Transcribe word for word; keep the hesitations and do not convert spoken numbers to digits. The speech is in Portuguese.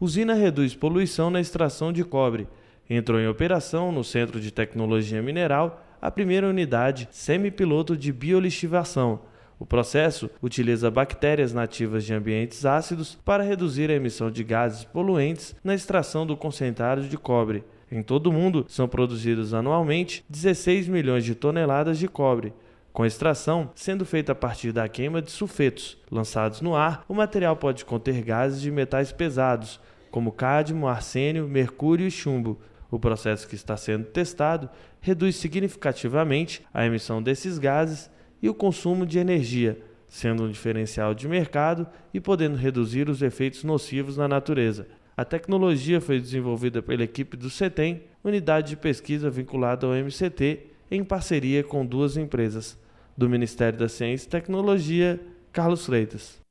Usina reduz poluição na extração de cobre. Entrou em operação no Centro de Tecnologia Mineral a primeira unidade semipiloto de biolixiviação. O processo utiliza bactérias nativas de ambientes ácidos para reduzir a emissão de gases poluentes na extração do concentrado de cobre. Em todo o mundo, são produzidos anualmente dezesseis milhões de toneladas de cobre, com a extração sendo feita a partir da queima de sulfetos. Lançados no ar, o material pode conter gases de metais pesados, como cádmio, arsênio, mercúrio e chumbo. O processo que está sendo testado reduz significativamente a emissão desses gases e o consumo de energia, sendo um diferencial de mercado e podendo reduzir os efeitos nocivos na natureza. A tecnologia foi desenvolvida pela equipe do CETEM, unidade de pesquisa vinculada ao M C T, em parceria com duas empresas. Do Ministério da Ciência e Tecnologia, Carlos Freitas.